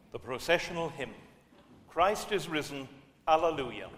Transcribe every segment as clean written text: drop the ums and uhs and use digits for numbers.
the processional hymn, Christ is risen, Alleluia.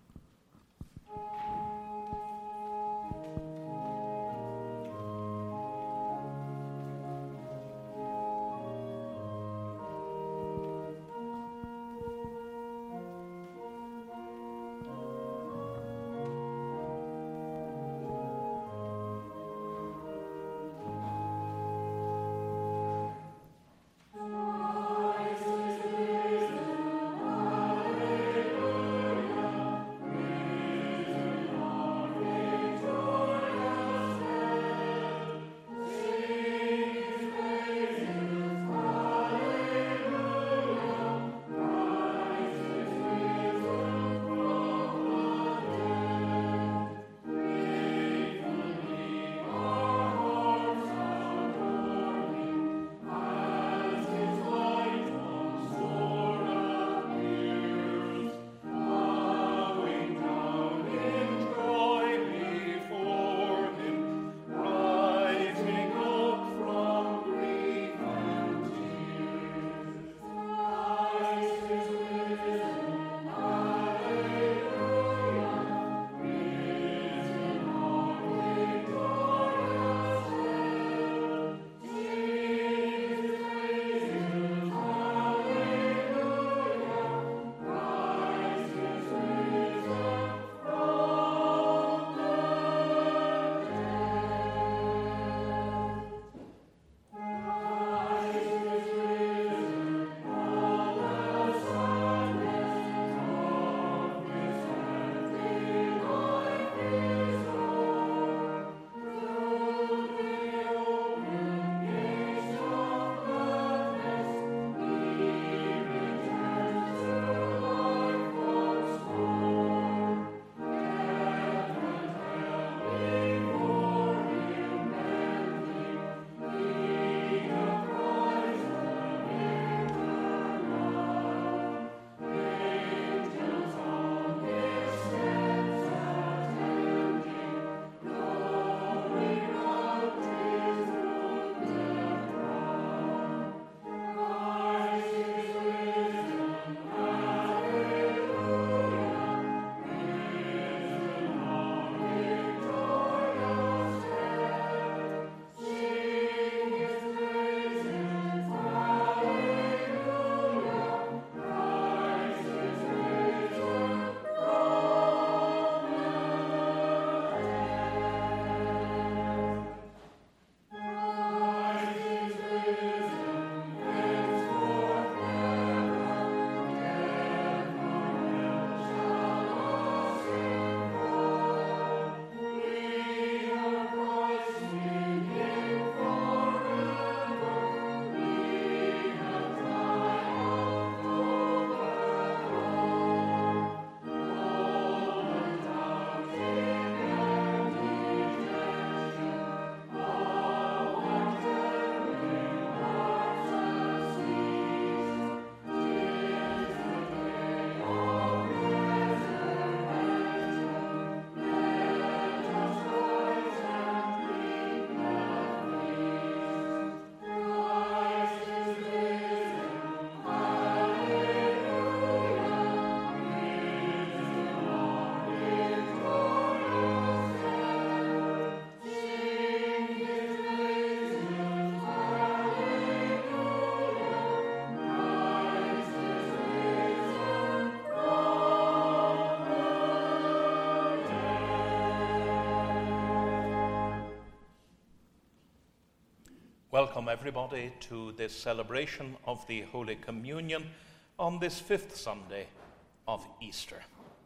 Welcome everybody to this celebration of the Holy Communion on this fifth Sunday of Easter.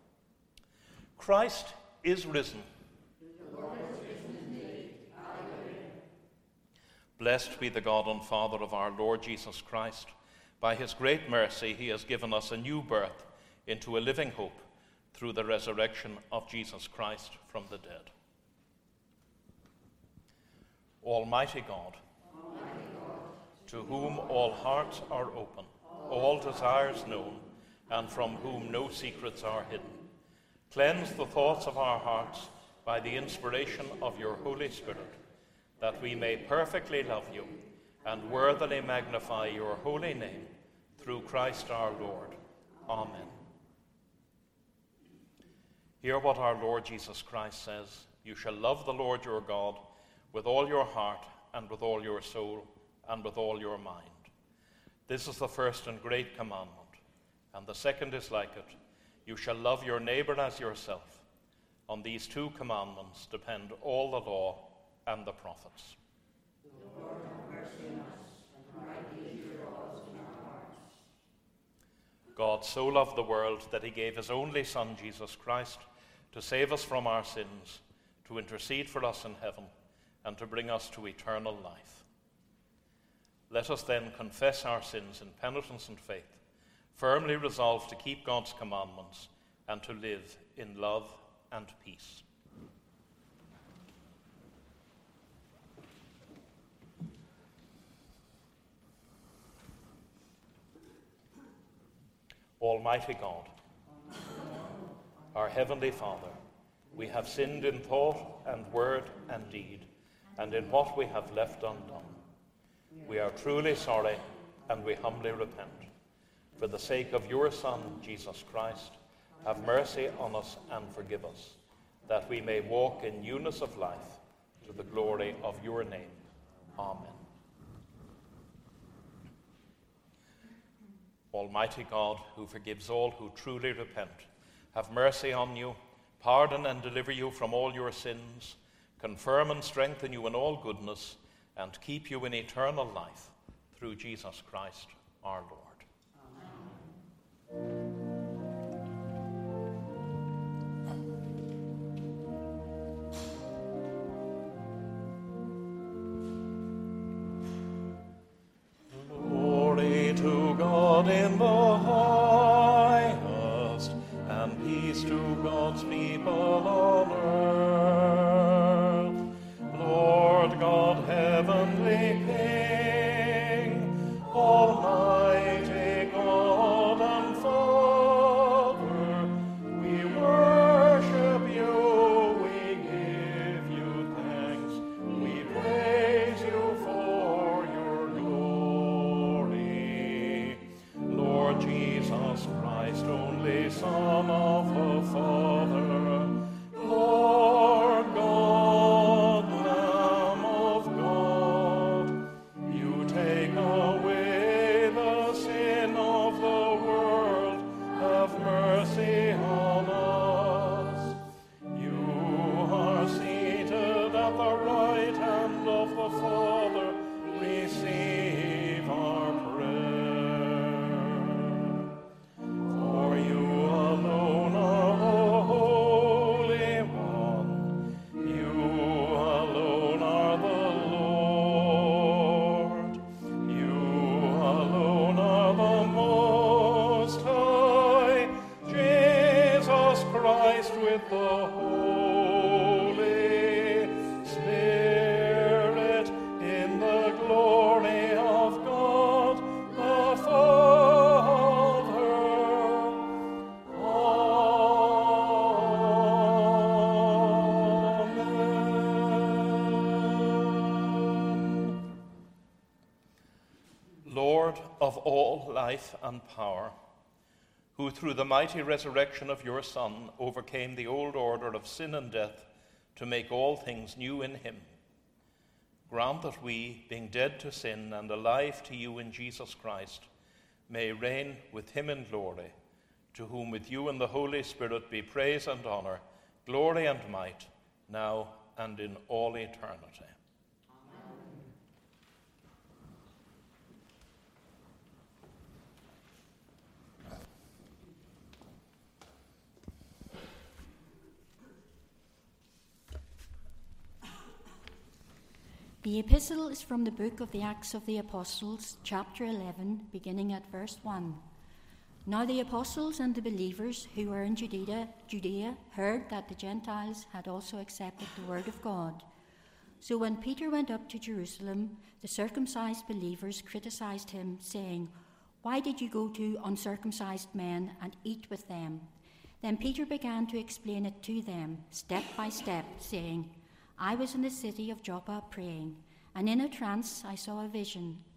Christ is risen. The Lord is risen indeed. Alleluia. Blessed be the God and Father of our Lord Jesus Christ. By his great mercy he has given us a new birth into a living hope through the resurrection of Jesus Christ from the dead. Almighty God, to whom all hearts are open, all desires known, and from whom no secrets are hidden, cleanse the thoughts of our hearts by the inspiration of your Holy Spirit, that we may perfectly love you and worthily magnify your holy name, through Christ our Lord. Amen. Hear what our Lord Jesus Christ says. You shall love the Lord your God with all your heart and with all your soul and with all your mind. This is the first and great commandment, and the second is like it. You shall love your neighbor as yourself. On these two commandments depend all the law and the prophets. The Lord have mercy on us, and write these your laws in our hearts. God so loved the world that he gave his only Son, Jesus Christ, to save us from our sins, to intercede for us in heaven, and to bring us to eternal life. Let us then confess our sins in penitence and faith, firmly resolved to keep God's commandments and to live in love and peace. Almighty God, our Heavenly Father, we have sinned in thought and word and deed, and in what we have left undone. We are truly sorry, and we humbly repent. For the sake of your Son, Jesus Christ, have mercy on us and forgive us, that we may walk in newness of life to the glory of your name. Amen. Almighty God, who forgives all who truly repent, have mercy on you, pardon and deliver you from all your sins, confirm and strengthen you in all goodness, and keep you in eternal life through Jesus Christ our Lord. Amen. Glory to God in the highest, and peace to God's people on earth. Lord God, heavenly King, almighty God and Father, we worship you, we give you thanks, we praise you for your glory. Lord Jesus Christ, only Son of the Father, Lord God, Lamb of God, you take away the sin of the world, have mercy on us. You are seated at the right hand of the Father, receive our prayer. For you alone are the Holy One, you alone are the Lord, you alone are the Most High, Jesus Christ with the Holy Spirit, in the glory of God the Father. Amen. Lord of all life and power, who through the mighty resurrection of your Son overcame the old order of sin and death to make all things new in him, grant that we, being dead to sin and alive to you in Jesus Christ, may reign with him in glory, to whom with you and the Holy Spirit be praise and honor, glory and might, now and in all eternity. The epistle is from the book of the Acts of the Apostles, chapter 11, beginning at verse 1. Now the apostles and the believers who were in Judea heard that the Gentiles had also accepted the word of God. So when Peter went up to Jerusalem, the circumcised believers criticized him, saying, "Why did you go to uncircumcised men and eat with them?" Then Peter began to explain it to them, step by step, saying, "I was in the city of Joppa praying, and in a trance I saw a vision.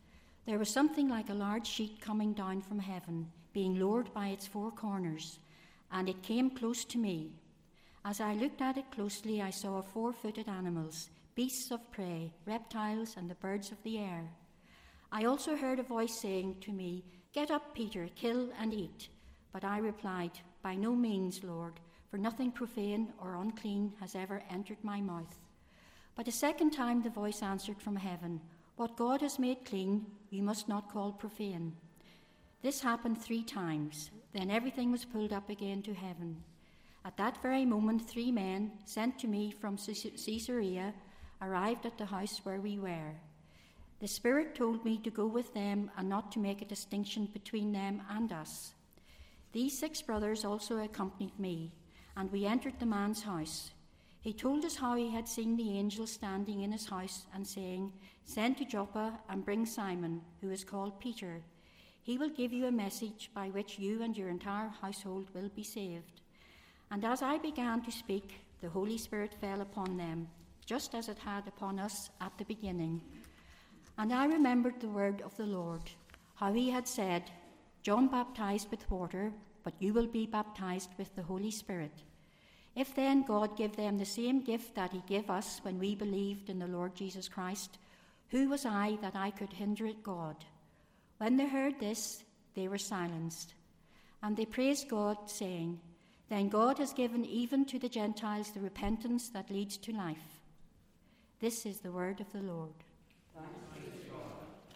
there was something like a large sheet coming down from heaven, being lowered by its four corners, and it came close to me. As I looked at it closely, I saw 4-footed animals, beasts of prey, reptiles, and the birds of the air. I also heard a voice saying to me, "Get up, Peter, kill and eat." But I replied, "By no means, Lord, for nothing profane or unclean has ever entered my mouth." But a second time the voice answered from heaven, "What God has made clean, you must not call profane." This happened 3 times. Then everything was pulled up again to heaven. At that very moment, 3 men, sent to me from Caesarea, arrived at the house where we were. The Spirit told me to go with them and not to make a distinction between them and us. These 6 brothers also accompanied me, and we entered the man's house. He told us how he had seen the angel standing in his house and saying, "Send to Joppa and bring Simon, who is called Peter. He will give you a message by which you and your entire household will be saved." And as I began to speak, the Holy Spirit fell upon them, just as it had upon us at the beginning. And I remembered the word of the Lord, how he had said, "John baptized with water, but you will be baptized with the Holy Spirit." If then God give them the same gift that he gave us when we believed in the Lord Jesus Christ, who was I that I could hinder God? When they heard this, they were silenced. And they praised God, saying, "Then God has given even to the Gentiles the repentance that leads to life." This is the word of the Lord. Thanks be to God.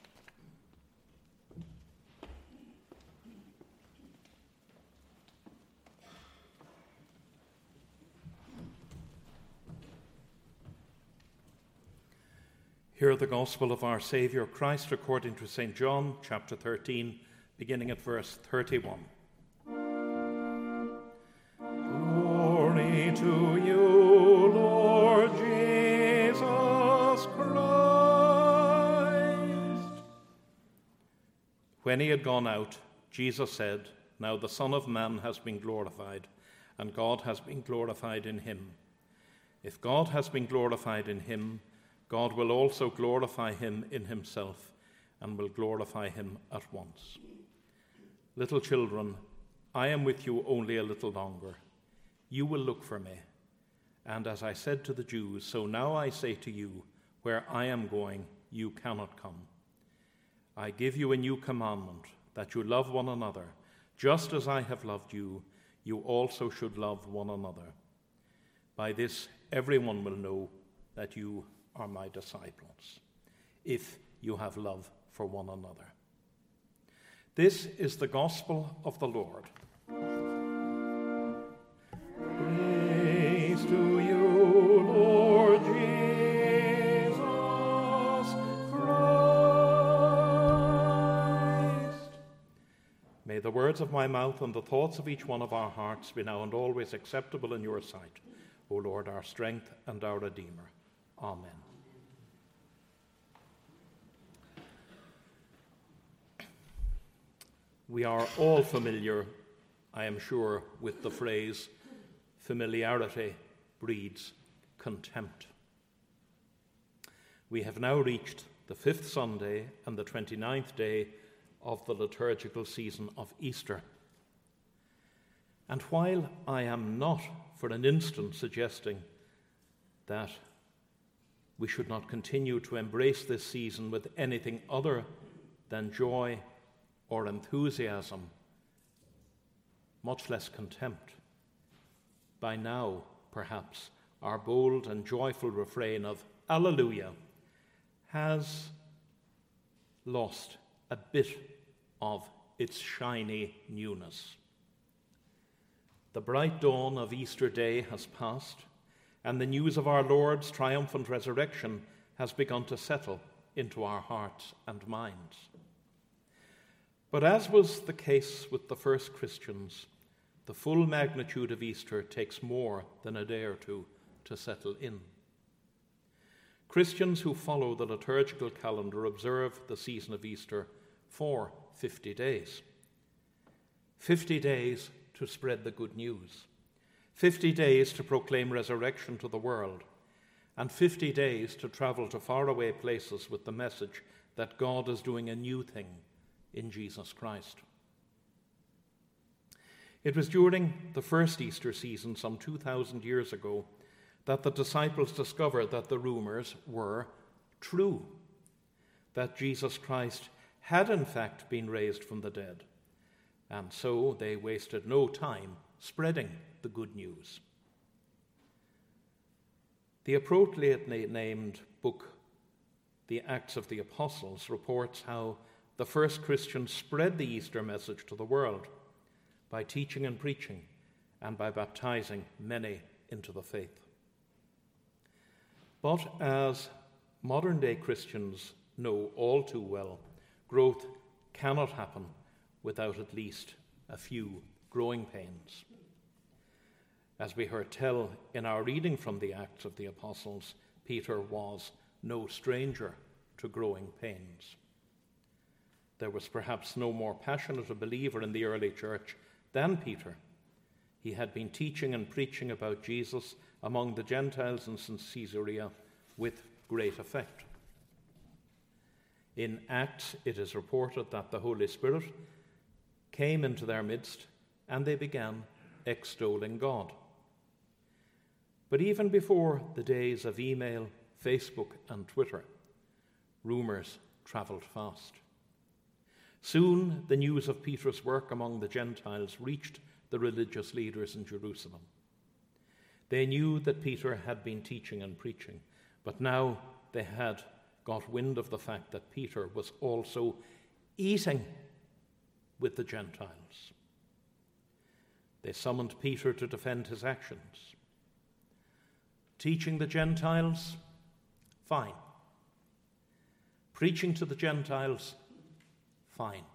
Hear the gospel of our Saviour Christ according to St. John, chapter 13, beginning at verse 31. Glory to you, Lord Jesus Christ. When he had gone out, Jesus said, "Now the Son of Man has been glorified, and God has been glorified in him. If God has been glorified in him, God will also glorify him in himself, and will glorify him at once. Little children, I am with you only a little longer. You will look for me. And as I said to the Jews, so now I say to you, where I am going, you cannot come. I give you a new commandment, that you love one another. Just as I have loved you, you also should love one another. By this everyone will know that you are my disciples, if you have love for one another." This is the gospel of the Lord. Praise to you, Lord Jesus Christ. May the words of my mouth and the thoughts of each one of our hearts be now and always acceptable in your sight, O Lord, our strength and our Redeemer. Amen. We are all familiar, I am sure, with the phrase, "Familiarity breeds contempt." We have now reached the 5th Sunday and the 29th day of the liturgical season of Easter. And while I am not for an instant suggesting that we should not continue to embrace this season with anything other than joy or enthusiasm, much less contempt, by now, perhaps, our bold and joyful refrain of Alleluia has lost a bit of its shiny newness. The bright dawn of Easter Day has passed, and the news of our Lord's triumphant resurrection has begun to settle into our hearts and minds. But as was the case with the first Christians, the full magnitude of Easter takes more than a day or two to settle in. Christians who follow the liturgical calendar observe the season of Easter for 50 days. 50 days to spread the good news. 50 days to proclaim resurrection to the world. And 50 days to travel to faraway places with the message that God is doing a new thing in Jesus Christ. It was during the first Easter season some 2,000 years ago that the disciples discovered that the rumors were true, that Jesus Christ had in fact been raised from the dead, and so they wasted no time spreading the good news. The appropriately named book, The Acts of the Apostles, reports how the first Christians spread the Easter message to the world by teaching and preaching and by baptizing many into the faith. But as modern-day Christians know all too well, growth cannot happen without at least a few growing pains. As we heard tell in our reading from the Acts of the Apostles, Peter was no stranger to growing pains. There was perhaps no more passionate a believer in the early church than Peter. He had been teaching and preaching about Jesus among the Gentiles in Caesarea with great effect. In Acts, it is reported that the Holy Spirit came into their midst and they began extolling God. But even before the days of email, Facebook, and Twitter, rumors travelled fast. Soon, the news of Peter's work among the Gentiles reached the religious leaders in Jerusalem. They knew that Peter had been teaching and preaching, but now they had got wind of the fact that Peter was also eating with the Gentiles. They summoned Peter to defend his actions. Teaching the Gentiles? Fine. Preaching to the Gentiles? Fine.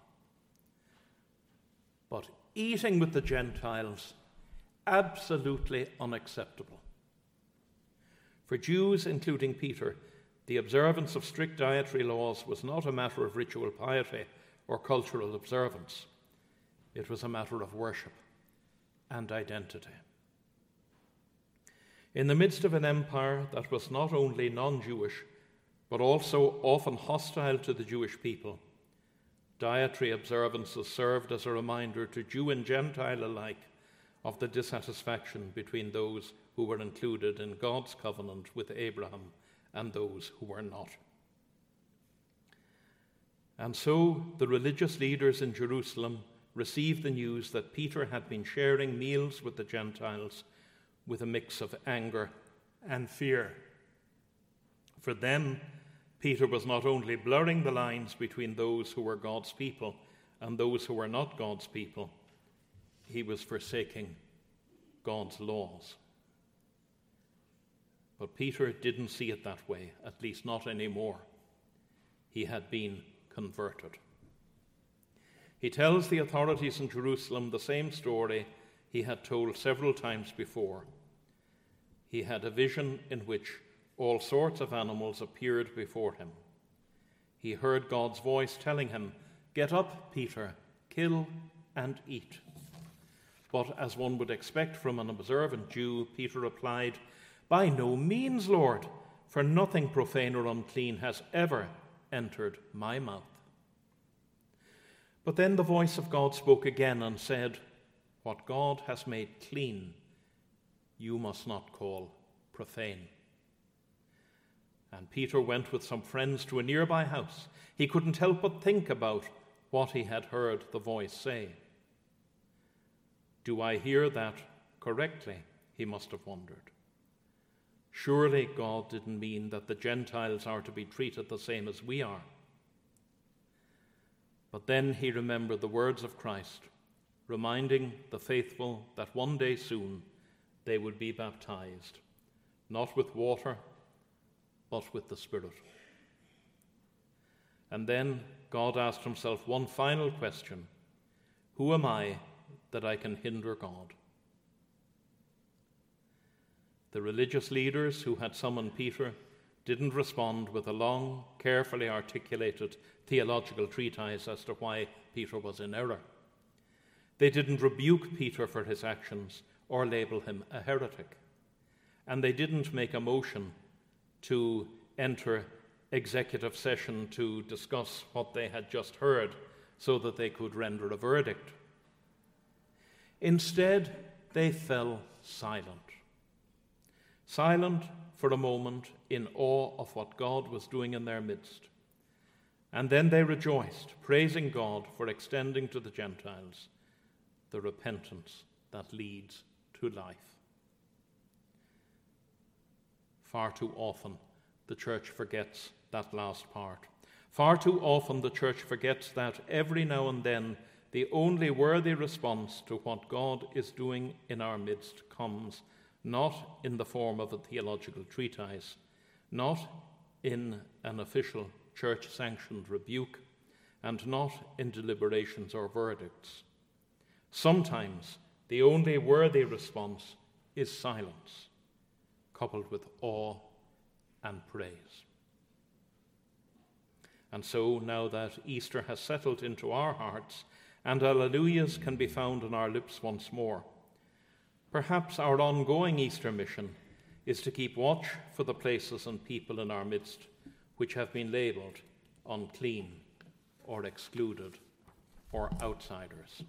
But eating with the Gentiles? Absolutely unacceptable. For Jews, including Peter, the observance of strict dietary laws was not a matter of ritual piety or cultural observance. It was a matter of worship and identity. In the midst of an empire that was not only non-Jewish, but also often hostile to the Jewish people, dietary observances served as a reminder to Jew and Gentile alike of the dissatisfaction between those who were included in God's covenant with Abraham and those who were not. And so the religious leaders in Jerusalem received the news that Peter had been sharing meals with the Gentiles with a mix of anger and fear. For them, Peter was not only blurring the lines between those who were God's people and those who were not God's people, he was forsaking God's laws. But Peter didn't see it that way, at least not anymore. He had been converted. He tells the authorities in Jerusalem the same story he had told several times before. He had a vision in which all sorts of animals appeared before him. He heard God's voice telling him, "Get up, Peter, kill and eat." But as one would expect from an observant Jew, Peter replied, "By no means, Lord, for nothing profane or unclean has ever entered my mouth." But then the voice of God spoke again and said, "What God has made clean, you must not call profane." And Peter went with some friends to a nearby house. He couldn't help but think about what he had heard the voice say. Do I hear that correctly? He must have wondered. Surely God didn't mean that the Gentiles are to be treated the same as we are. But then he remembered the words of Christ, reminding the faithful that one day soon they would be baptized, not with water, but with the Spirit. And then God asked himself one final question: who am I that I can hinder God? The religious leaders who had summoned Peter didn't respond with a long, carefully articulated theological treatise as to why Peter was in error. They didn't rebuke Peter for his actions or label him a heretic. And they didn't make a motion to enter executive session to discuss what they had just heard so that they could render a verdict. Instead, they fell silent. Silent for a moment in awe of what God was doing in their midst. And then they rejoiced, praising God for extending to the Gentiles the repentance that leads to life. Far too often, the church forgets that last part. Far too often, the church forgets that every now and then, the only worthy response to what God is doing in our midst comes not in the form of a theological treatise, not in an official church-sanctioned rebuke, and not in deliberations or verdicts. Sometimes the only worthy response is silence, coupled with awe and praise. And so, now that Easter has settled into our hearts and alleluias can be found on our lips once more, perhaps our ongoing Easter mission is to keep watch for the places and people in our midst which have been labelled unclean or excluded or outsiders.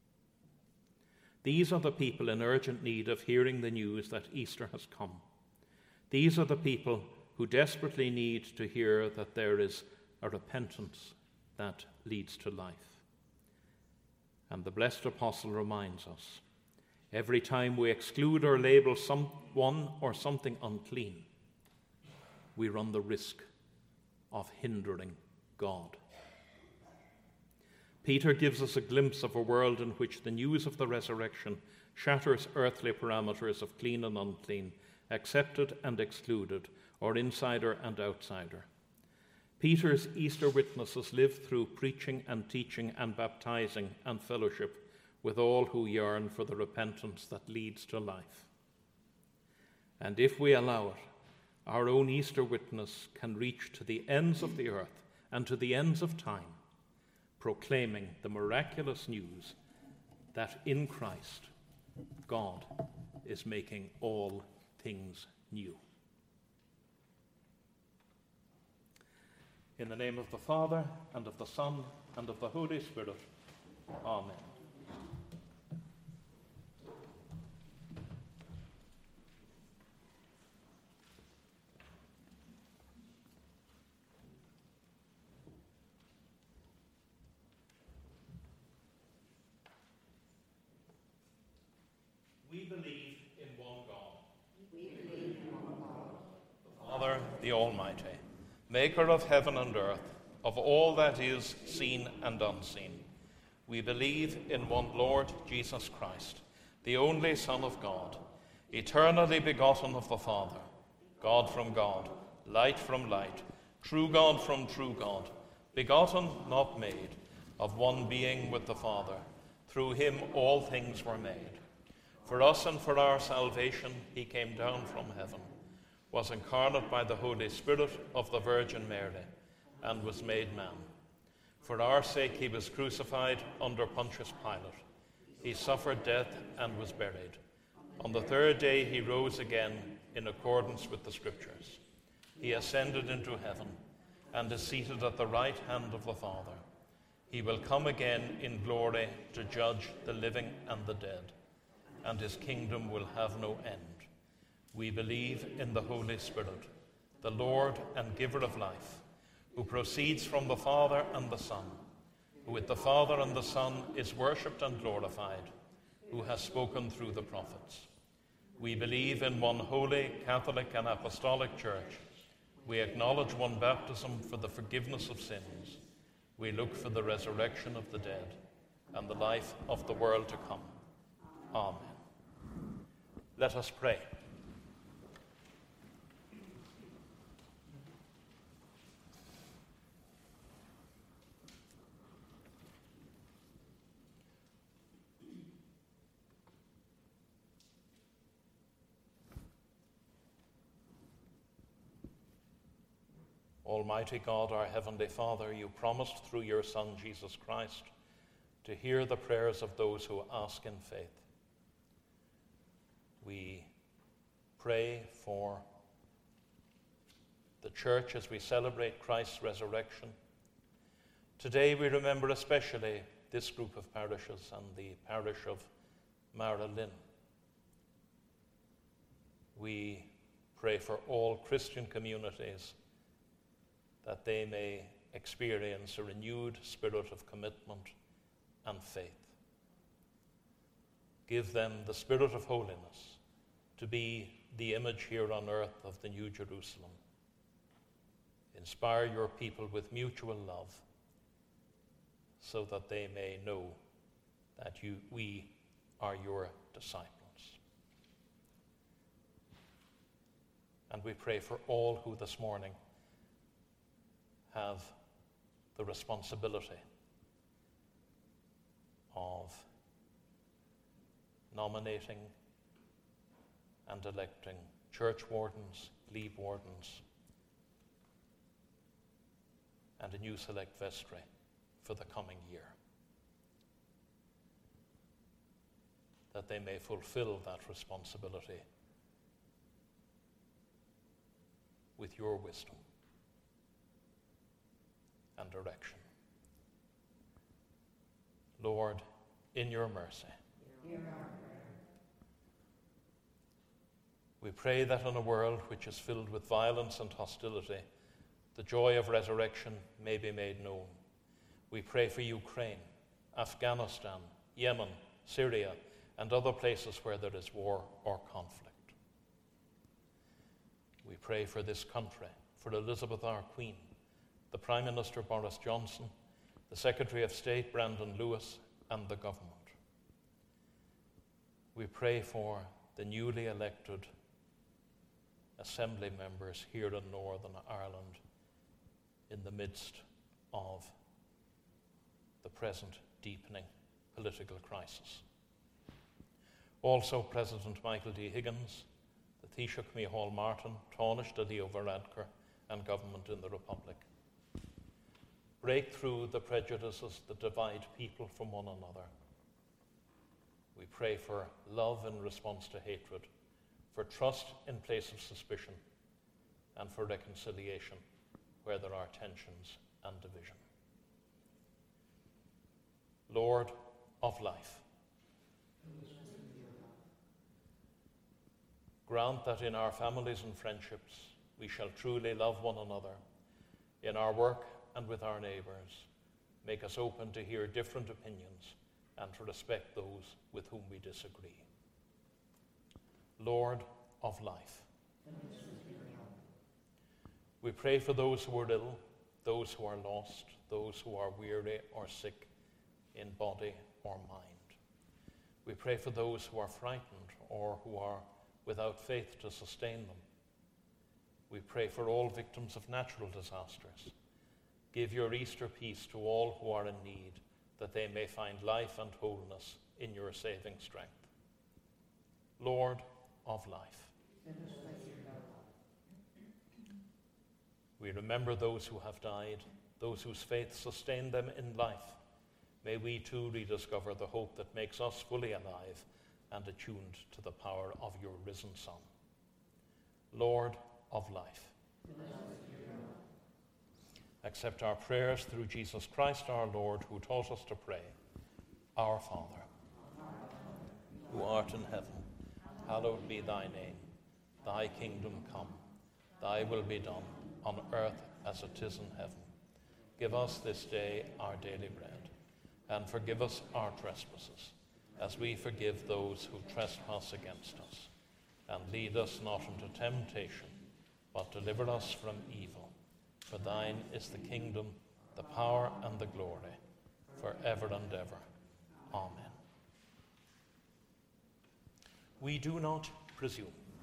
These are the people in urgent need of hearing the news that Easter has come. These are the people who desperately need to hear that there is a repentance that leads to life. And the blessed apostle reminds us, every time we exclude or label someone or something unclean, we run the risk of hindering God. Peter gives us a glimpse of a world in which the news of the resurrection shatters earthly parameters of clean and unclean, accepted and excluded, or insider and outsider. Peter's Easter witnesses live through preaching and teaching and baptizing and fellowship with all who yearn for the repentance that leads to life. And if we allow it, our own Easter witness can reach to the ends of the earth and to the ends of time, proclaiming the miraculous news that in Christ, God is making all things new. In the name of the Father, and of the Son, and of the Holy Spirit. Amen. We believe in one God. We believe in one God, The Father, the Almighty, maker of heaven and earth, of all that is seen and unseen. We believe in one Lord Jesus Christ, the only Son of God, eternally begotten of the Father, God from God, light from light, true God from true God, begotten, not made, of one being with the Father. Through him all things were made. For us and for our salvation he came down from heaven, was incarnate by the Holy Spirit of the Virgin Mary, and was made man. For our sake he was crucified under Pontius Pilate. He suffered death and was buried. On the third day he rose again in accordance with the Scriptures. He ascended into heaven and is seated at the right hand of the Father. He will come again in glory to judge the living and the dead, and his kingdom will have no end. We believe in the Holy Spirit, the Lord and giver of life, who proceeds from the Father and the Son, who with the Father and the Son is worshipped and glorified, who has spoken through the prophets. We believe in one holy, Catholic and Apostolic Church. We acknowledge one baptism for the forgiveness of sins. We look for the resurrection of the dead and the life of the world to come. Amen. Let us pray. Almighty God, our Heavenly Father, you promised through your Son, Jesus Christ, to hear the prayers of those who ask in faith. We pray for the church as we celebrate Christ's resurrection. Today we remember especially this group of parishes and the parish of Marylin. We pray for all Christian communities that they may experience a renewed spirit of commitment and faith. Give them the spirit of holiness to be the image here on earth of the New Jerusalem. Inspire your people with mutual love so that they may know that we are your disciples. And we pray for all who this morning have the responsibility of nominating and electing church wardens, glebe wardens, and a new select vestry for the coming year, that they may fulfill that responsibility with your wisdom and direction. Lord, in your mercy, we pray that in a world which is filled with violence and hostility, the joy of resurrection may be made known. We pray for Ukraine, Afghanistan, Yemen, Syria, and other places where there is war or conflict. We pray for this country, for Elizabeth our Queen, the Prime Minister Boris Johnson, the Secretary of State Brandon Lewis, and the government. We pray for the newly elected Assembly members here in Northern Ireland in the midst of the present deepening political crisis. Also President Michael D. Higgins, the Taoiseach Micheál Martin, Tánaiste Leo Varadkar, and government in the Republic. Break through the prejudices that divide people from one another. We pray for love in response to hatred, for trust in place of suspicion, and for reconciliation where there are tensions and division. Lord of life, grant that in our families and friendships we shall truly love one another. In our work and with our neighbours, make us open to hear different opinions and to respect those with whom we disagree. Lord of life, we pray for those who are ill, those who are lost, those who are weary or sick in body or mind. We pray for those who are frightened or who are without faith to sustain them. We pray for all victims of natural disasters. Give your Easter peace to all who are in need, that they may find life and wholeness in your saving strength. Lord of life, we remember those who have died, those whose faith sustained them in life. May we too rediscover the hope that makes us fully alive and attuned to the power of your risen Son. Lord of life, accept our prayers through Jesus Christ our Lord, who taught us to pray. Our Father, who art in heaven, hallowed be thy name. Thy kingdom come, thy will be done, on earth as it is in heaven. Give us this day our daily bread, and forgive us our trespasses, as we forgive those who trespass against us. And lead us not into temptation, but deliver us from evil. For thine is the kingdom, the power, and the glory, forever and ever. Amen. We do not presume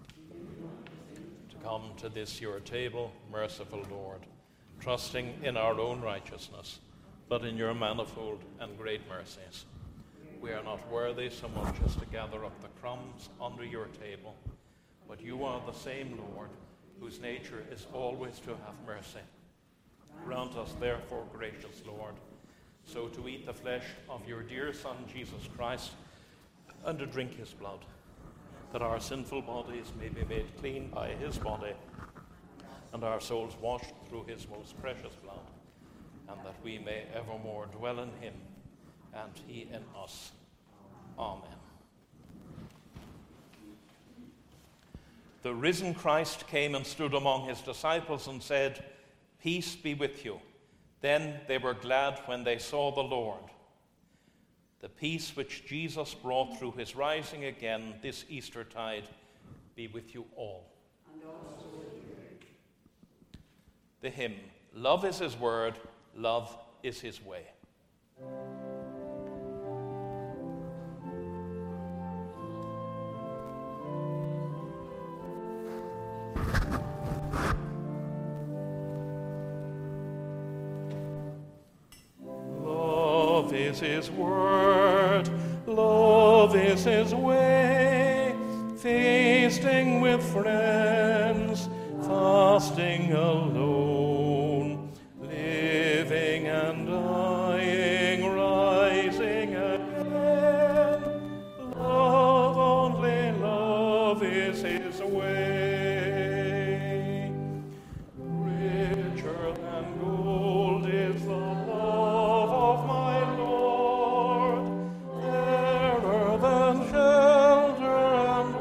to come to this your table, merciful Lord, trusting in our own righteousness, but in your manifold and great mercies. We are not worthy so much as to gather up the crumbs under your table, but you are the same Lord, whose nature is always to have mercy. Grant us, therefore, gracious Lord, so to eat the flesh of your dear Son, Jesus Christ, and to drink his blood, that our sinful bodies may be made clean by his body, and our souls washed through his most precious blood, and that we may evermore dwell in him, and he in us. Amen. The risen Christ came and stood among his disciples and said, "Peace be with you." Then they were glad when they saw the Lord. The peace which Jesus brought through his rising again this Eastertide be with you all. And also with you. The hymn, "Love is his word, love is his way." Love is his word, love is his way, feasting with friends, fasting alone, living and dying, rising again. Love, only love is his way. Richer than gold is the love of my Lord, fairer than shelter and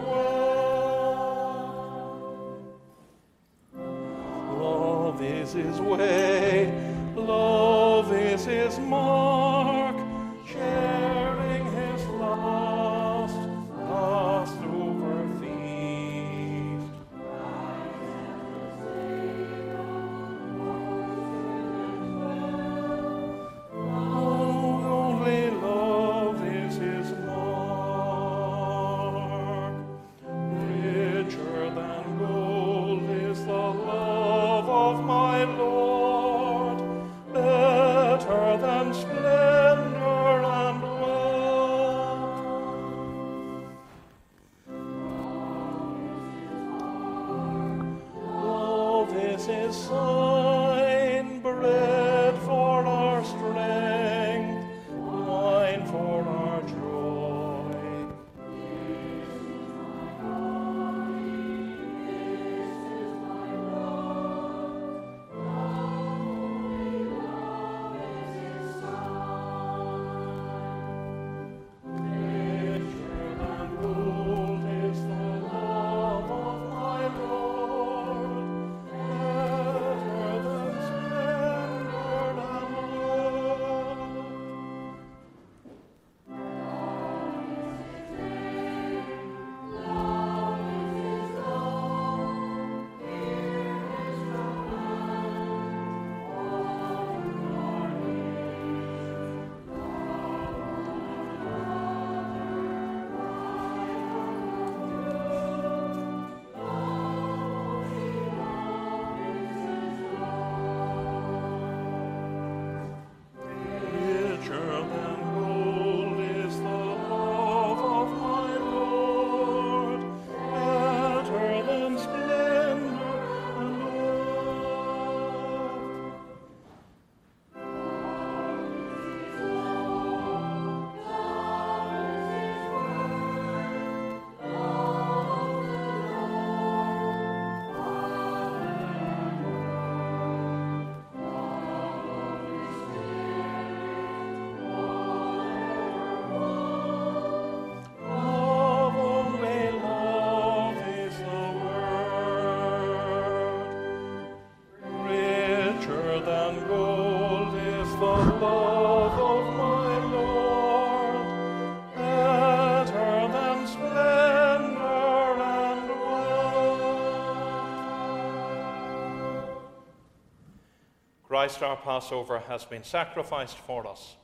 wealth. Love is his way, love is his mark, sharing his last Passover feast. Only love is his mark. Richer than gold is the love of my Lord, better than splendor and wealth. Love is his sign, bread for our strength, wine for our joy. Richer than gold is the love of my Lord, better than splendor and wealth. Richer than gold is the love of my Lord, better than splendor and wealth. Love, only love is the word. Richer than gold is the love of my Lord, better than splendor and wealth. Christ our Passover has been sacrificed for us.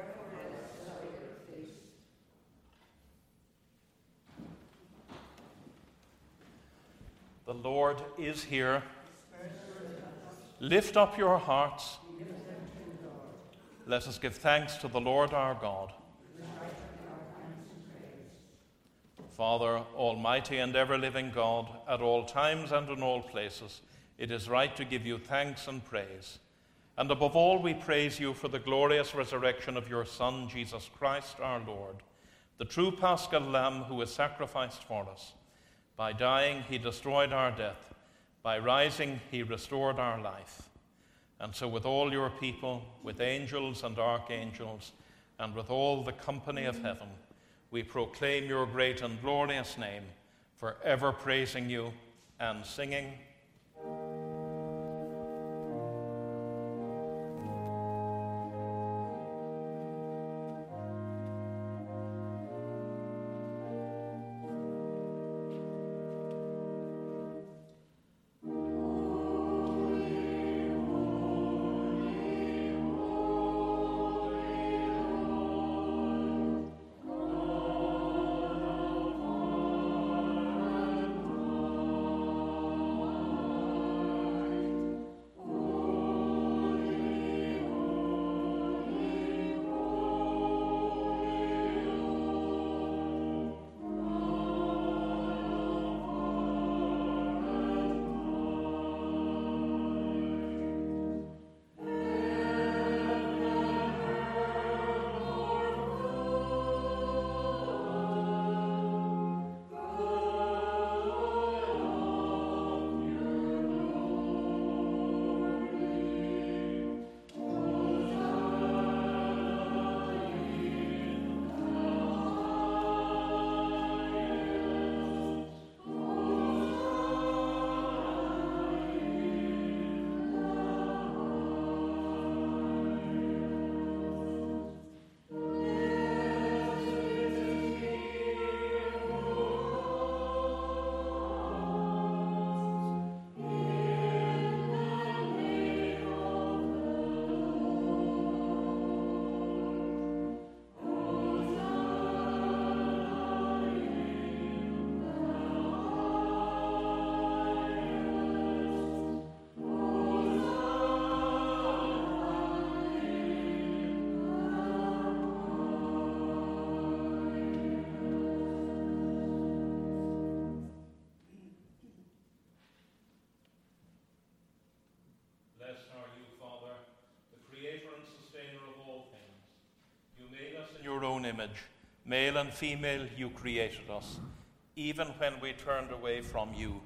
The Lord is here. Lift up your hearts. Let us give thanks to the Lord our God. Father, almighty and ever-living God, at all times and in all places, it is right to give you thanks and praise. And above all, we praise you for the glorious resurrection of your Son, Jesus Christ our Lord, the true Paschal Lamb who was sacrificed for us. By dying, he destroyed our death. By rising, he restored our life. And so with all your people, with angels and archangels, and with all the company of heaven, we proclaim your great and glorious name, forever praising you and singing. Your own image, male and female, you created us. Even when we turned away from you,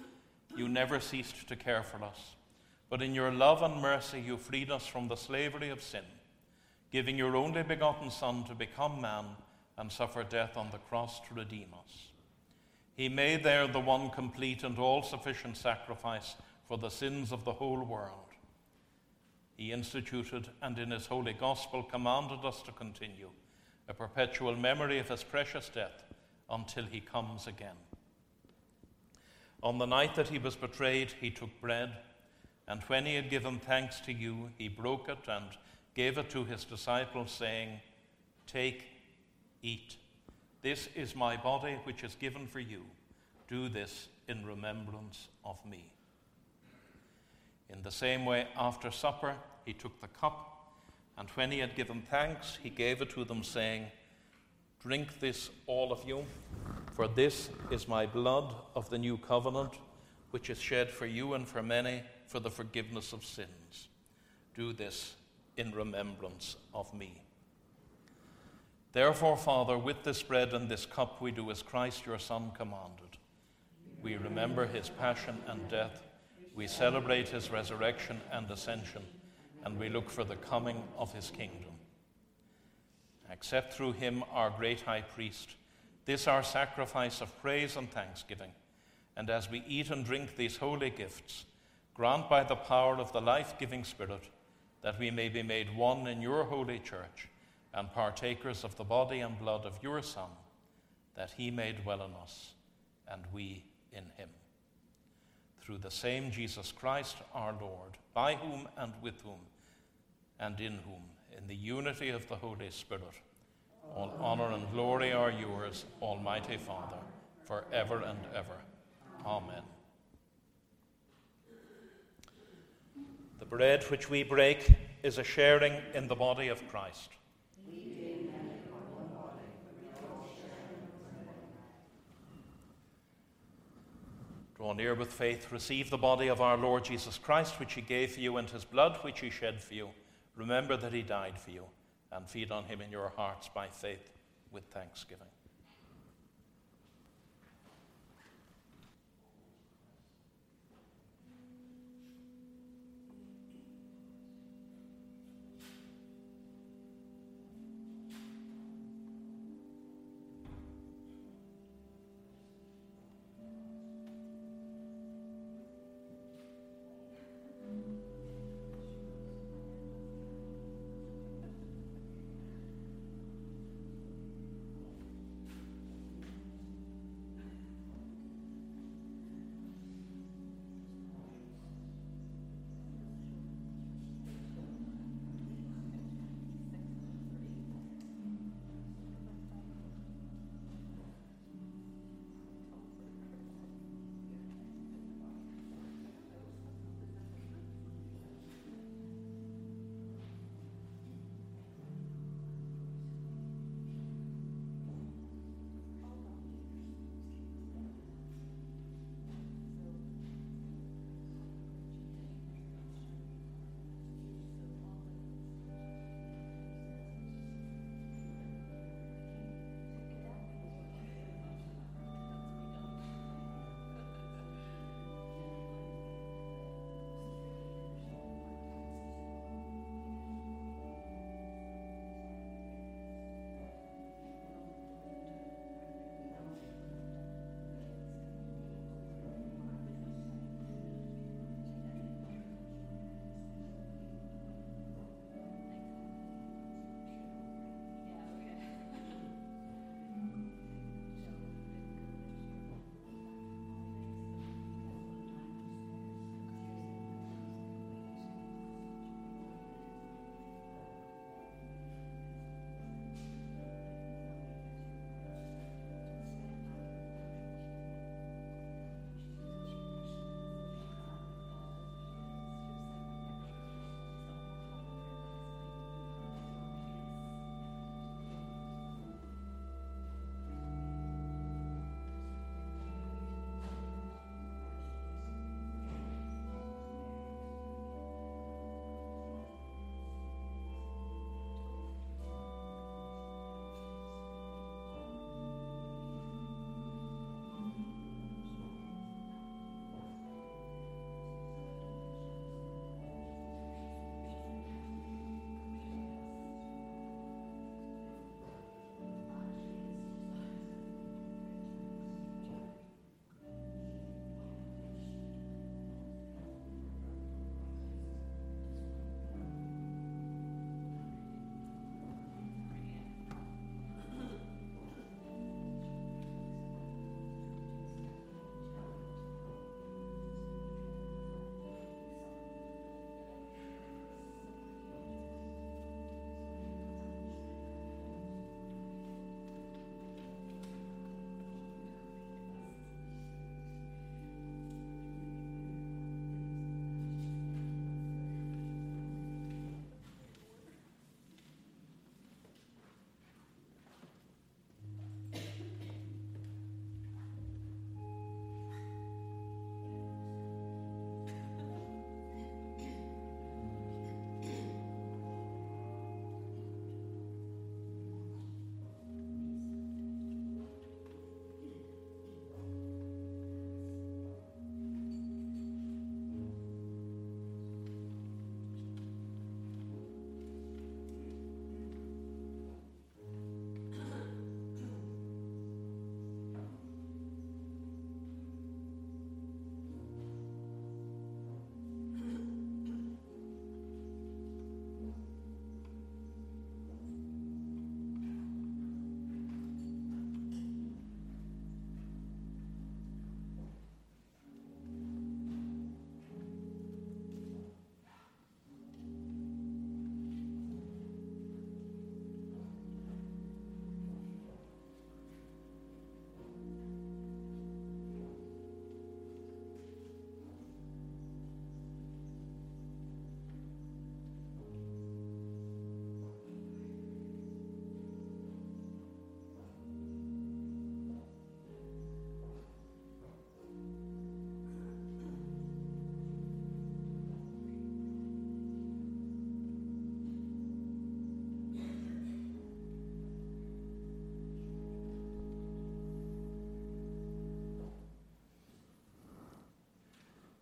you never ceased to care for us. But in your love and mercy, you freed us from the slavery of sin, giving your only begotten Son to become man and suffer death on the cross to redeem us. He made there the one complete and all-sufficient sacrifice for the sins of the whole world. He instituted and in his holy gospel commanded us to continue a perpetual memory of his precious death until he comes again. On the night that he was betrayed, he took bread, and when he had given thanks to you, he broke it and gave it to his disciples, saying, "Take, eat. This is my body, which is given for you. Do this in remembrance of me." In the same way, after supper, he took the cup, and when he had given thanks, he gave it to them, saying, "Drink this, all of you, for this is my blood of the new covenant, which is shed for you and for many for the forgiveness of sins. Do this in remembrance of me." Therefore, Father, with this bread and this cup we do as Christ your Son commanded. We remember his passion and death. We celebrate his resurrection and ascension, and we look for the coming of his kingdom. Accept through him, our great high priest, this our sacrifice of praise and thanksgiving, and as we eat and drink these holy gifts, grant by the power of the life-giving Spirit that we may be made one in your holy church and partakers of the body and blood of your Son, that he may dwell in us and we in him. Through the same Jesus Christ our Lord, by whom and with whom and in whom, in the unity of the Holy Spirit, all honor and glory are yours, Almighty Father, forever and ever. Amen. The bread which we break is a sharing in the body of Christ. Draw near with faith, receive the body of our Lord Jesus Christ, which he gave for you, and his blood, which he shed for you. Remember that he died for you, and feed on him in your hearts by faith with thanksgiving.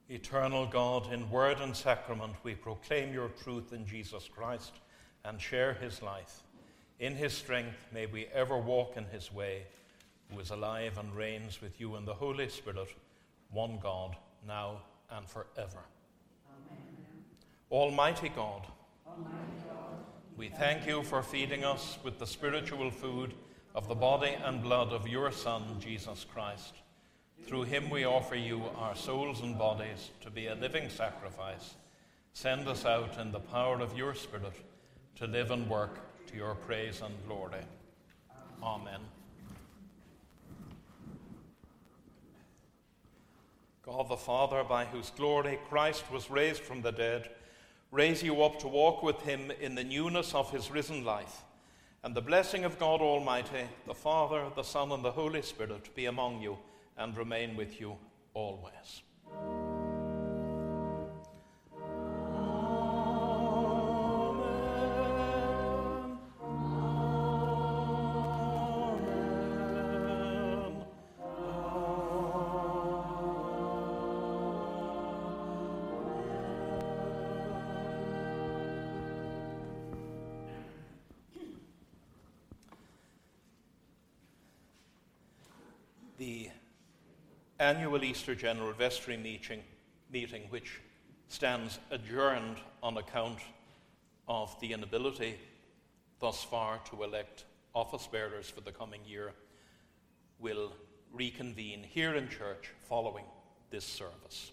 Eternal God, in word and sacrament we proclaim your truth in Jesus Christ and share his life. In his strength may we ever walk in his way, who is alive and reigns with you in the Holy Spirit, one God, now and forever. Amen. Almighty God, we thank you for feeding us with the spiritual food of the body and blood of your Son, Jesus Christ. Through him we offer you our souls and bodies to be a living sacrifice. Send us out in the power of your Spirit to live and work to your praise and glory. Amen. God the Father, by whose glory Christ was raised from the dead, raise you up to walk with him in the newness of his risen life. And the blessing of God Almighty, the Father, the Son, and the Holy Spirit be among you and remain with you always. The annual Easter General Vestry meeting, which stands adjourned on account of the inability thus far to elect office bearers for the coming year, will reconvene here in church following this service.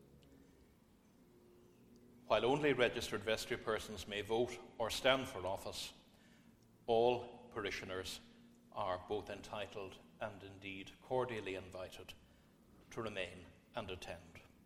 While only registered vestry persons may vote or stand for office, all parishioners are both entitled and indeed cordially invited to remain and attend.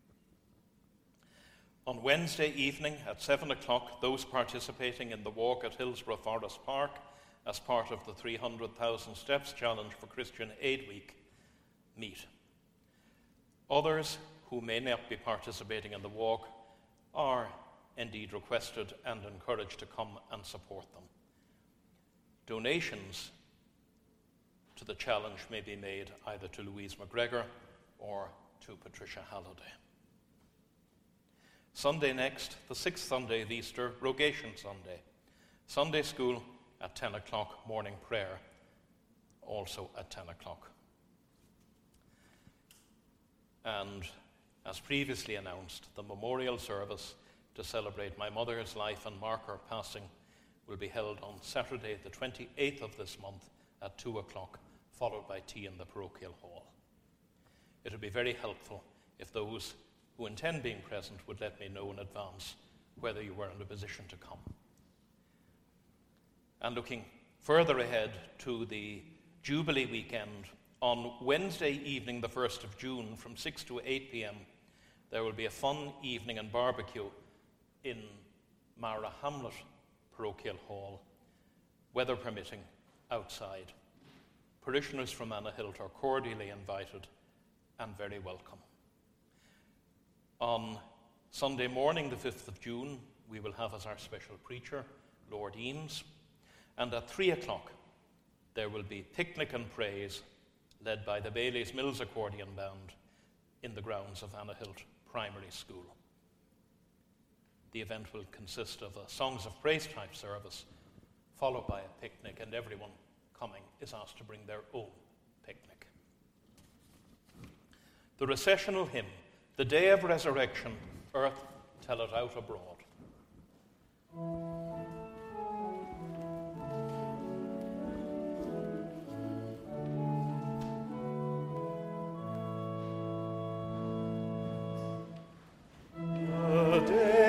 On Wednesday evening at 7 o'clock, those participating in the walk at Hillsborough Forest Park as part of the 300,000 Steps Challenge for Christian Aid Week meet. Others who may not be participating in the walk are indeed requested and encouraged to come and support them. Donations to the challenge may be made either to Louise McGregor or to Patricia Halliday. Sunday next, the 6th Sunday of Easter, Rogation Sunday. Sunday school at 10 o'clock, morning prayer also at 10 o'clock. And as previously announced, the memorial service to celebrate my mother's life and mark her passing will be held on Saturday, the 28th of this month at 2 o'clock, followed by tea in the parochial hall. It would be very helpful if those who intend being present would let me know in advance whether you were in a position to come. And looking further ahead to the Jubilee weekend, on Wednesday evening, the 1st of June, from 6 to 8 p.m., there will be a fun evening and barbecue in Mara Hamlet Parochial Hall, weather permitting, outside. Parishioners from Annahilt are cordially invited and very welcome. On Sunday morning, the 5th of June, we will have as our special preacher, Lord Eames, and at 3 o'clock there will be picnic and praise led by the Bailey's Mills Accordion Band in the grounds of Annahilt Primary School. The event will consist of a Songs of Praise type service, followed by a picnic, and everyone coming is asked to bring their own picnic. The recessional hymn, The Day of Resurrection, Earth, Tell It Out Abroad. The day